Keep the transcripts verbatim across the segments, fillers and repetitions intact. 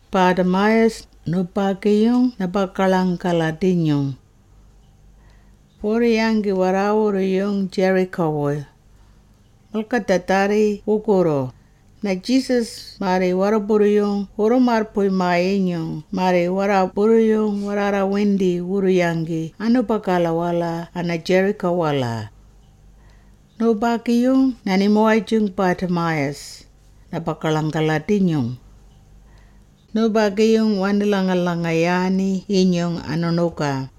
Bartimaeus nupakiyong napakalangkaladinyong. Puriyangi warawuriyong Jericho. Malkatatari ukuro. Na Jesus mari waraburiyong hurumarpuy mainyong mari waraburiyong wararawindi wuruyangi anupakalawala ana Jericho wala. Nupakiyong nanimuajung Bartimaeus napakalangkaladinyong. Nupakiyong wanilangalangayani inyong anunuka.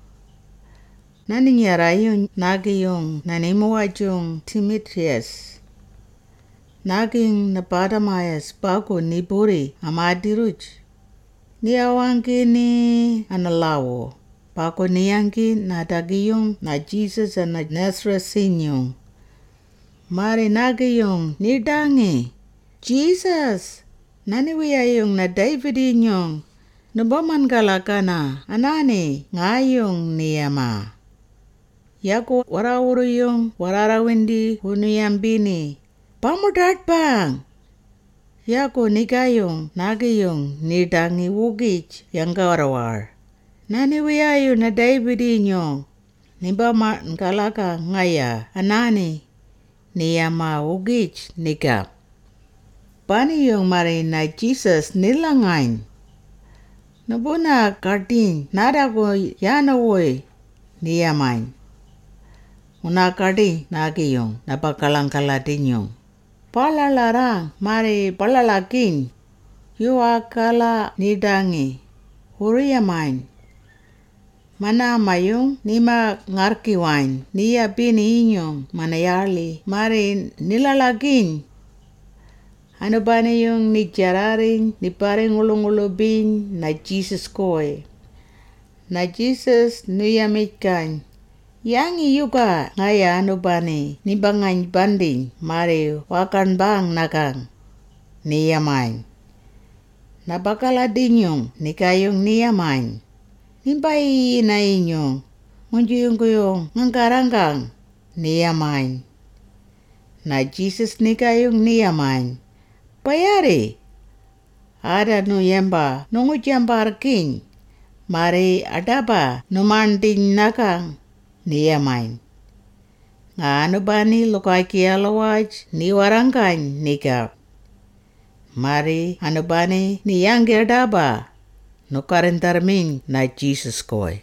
Naninyarayong nagiyong nanimuajung Timotheus. Naging na Bartimaeus bago niburi amadiruj. Niawangi ni analawo. Bago niyangi na dagiyong na Jesus na Nazareth sinyong. Mari nagiyong nidangi. Jesus! Naniwiyayong na David inyong. Nabamangalaka na anani ngayong niyama. Yaku warawuriyong wararawindi hunuyambini. Pamudat bang. Yaku nigayong nagiyong nidangi wugij yang gawarawar. Naniwiyayo na David inyong. Nibamangalaka ngaya anani niyama wugij nigap. Paniyong mari na Jesus nilangain. Nabuna kartin nadago yanawoy niyamain. Una kartin nagiyong napakalangkaladinyong. Palalarang mari palalakin. Yuakala nidangi. Huriyamain. Mana mayong nima ngarkiwain. Niya bini inyong manayali. Mari nilalagin. Ano ba na yung nijararing, ni pareng ulong-ulubin na Jesus koy. Na Jesus nuyamit kan. Yang iyuka ngaya ano ba ni, ni bangay banding, mari wakan bang nakang niyamain. Nabakala din yung ni kayong niyamain. Nimbay na inyong, ngunjuyong ko yung ngangkaranggang niyamain. Na Jesus ni kayong niyamain. Payari, ada no yamba nungu jambarkin, mari adaba numanding nakang niyamain. Nga ano ba ni lokay kialawaj ni warangkan nikap. Mari ano ba ni niyanggi adaba nukarentarmin na Jesus koy.